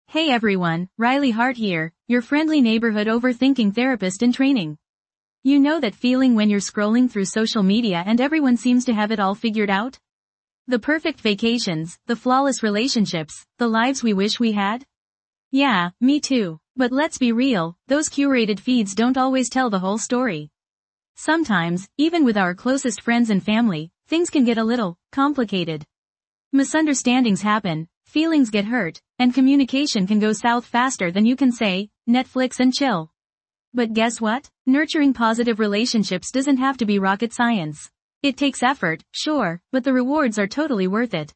Hey everyone, Riley Hart here, your friendly neighborhood overthinking therapist in training. You know that feeling when you're scrolling through social media and everyone seems to have it all figured out? The perfect vacations, the flawless relationships, the lives we wish we had? Yeah, me too. But let's be real, those curated feeds don't always tell the whole story. Sometimes, even with our closest friends and family, things can get a little complicated. Misunderstandings happen, feelings get hurt, and communication can go south faster than you can say, Netflix and chill. But guess what? Nurturing positive relationships doesn't have to be rocket science. It takes effort, sure, but the rewards are totally worth it.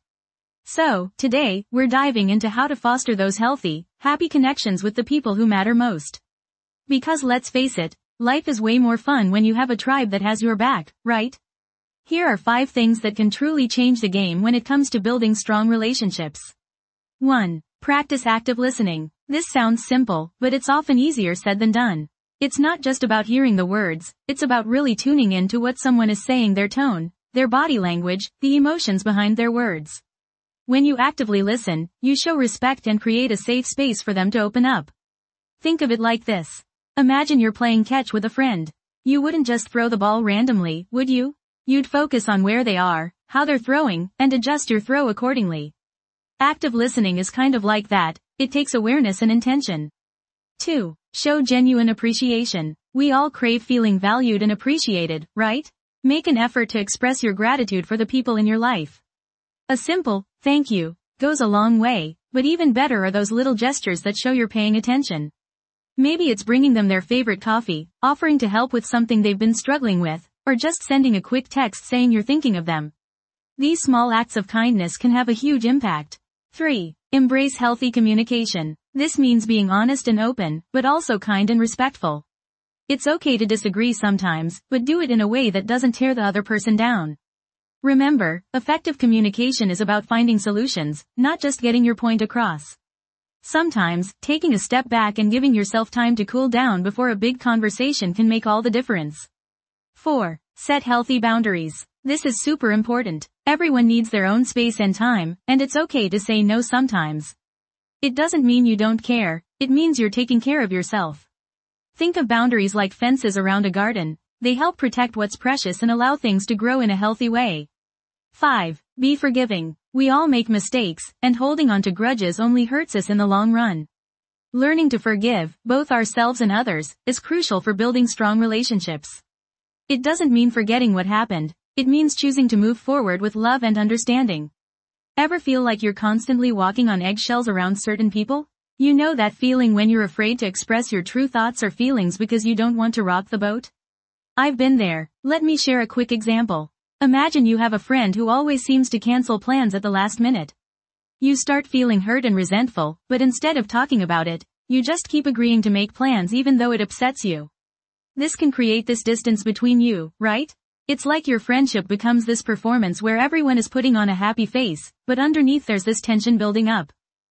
So, today, we're diving into how to foster those healthy, happy connections with the people who matter most. Because let's face it, life is way more fun when you have a tribe that has your back, right? Here are 5 things that can truly change the game when it comes to building strong relationships. 1. Practice active listening. This sounds simple, but it's often easier said than done. It's not just about hearing the words, it's about really tuning in to what someone is saying, their tone, their body language, the emotions behind their words. When you actively listen, you show respect and create a safe space for them to open up. Think of it like this. Imagine you're playing catch with a friend. You wouldn't just throw the ball randomly, would you? You'd focus on where they are, how they're throwing, and adjust your throw accordingly. Active listening is kind of like that, it takes awareness and intention. 2. Show genuine appreciation. We all crave feeling valued and appreciated, right? Make an effort to express your gratitude for the people in your life. A simple, thank you, goes a long way, but even better are those little gestures that show you're paying attention. Maybe it's bringing them their favorite coffee, offering to help with something they've been struggling with, or just sending a quick text saying you're thinking of them. These small acts of kindness can have a huge impact. 3. Embrace healthy communication. This means being honest and open, but also kind and respectful. It's okay to disagree sometimes, but do it in a way that doesn't tear the other person down. Remember, effective communication is about finding solutions, not just getting your point across. Sometimes, taking a step back and giving yourself time to cool down before a big conversation can make all the difference. 4. Set healthy boundaries. This is super important. Everyone needs their own space and time, and it's okay to say no sometimes. It doesn't mean you don't care, it means you're taking care of yourself. Think of boundaries like fences around a garden. They help protect what's precious and allow things to grow in a healthy way. 5. Be forgiving. We all make mistakes, and holding on to grudges only hurts us in the long run. Learning to forgive, both ourselves and others, is crucial for building strong relationships. It doesn't mean forgetting what happened, it means choosing to move forward with love and understanding. Ever feel like you're constantly walking on eggshells around certain people? You know that feeling when you're afraid to express your true thoughts or feelings because you don't want to rock the boat? I've been there. Let me share a quick example. Imagine you have a friend who always seems to cancel plans at the last minute. You start feeling hurt and resentful, but instead of talking about it, you just keep agreeing to make plans even though it upsets you. This can create this distance between you, right? It's like your friendship becomes this performance where everyone is putting on a happy face, but underneath there's this tension building up.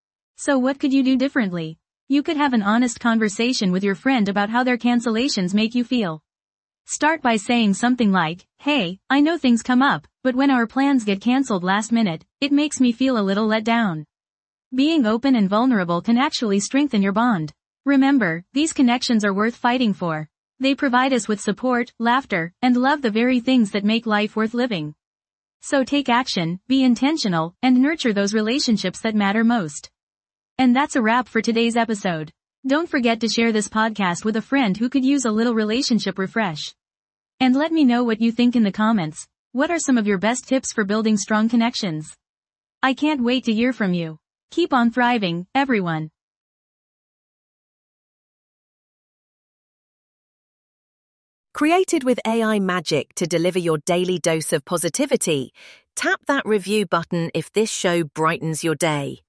So what could you do differently? You could have an honest conversation with your friend about how their cancellations make you feel. Start by saying something like, "Hey, I know things come up, but when our plans get canceled last minute, it makes me feel a little let down." Being open and vulnerable can actually strengthen your bond. Remember, these connections are worth fighting for. They provide us with support, laughter, and love, the very things that make life worth living. So take action, be intentional, and nurture those relationships that matter most. And that's a wrap for today's episode. Don't forget to share this podcast with a friend who could use a little relationship refresh. And let me know what you think in the comments. What are some of your best tips for building strong connections? I can't wait to hear from you. Keep on thriving, everyone. Created with AI magic to deliver your daily dose of positivity, tap that review button if this show brightens your day.